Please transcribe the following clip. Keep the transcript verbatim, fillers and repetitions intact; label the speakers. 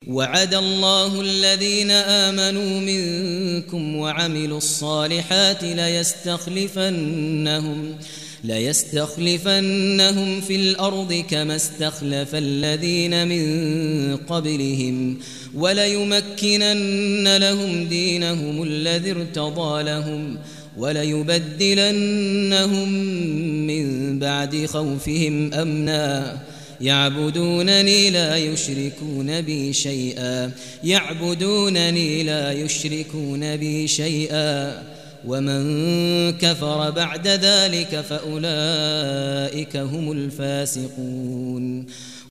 Speaker 1: وعد الله الذين آمنوا منكم وعملوا الصالحات ليستخلفنهم ليستخلفنهم في الأرض كما استخلف الذين من قبلهم وليمكنن لهم دينهم الذي ارتضى لهم وليبدلنهم من بعد خوفهم أمنا يعبدونني لا يشركون بي شيئا يعبدونني لا يشركون بي شيئا ومن كفر بعد ذلك فأولئك هم الفاسقون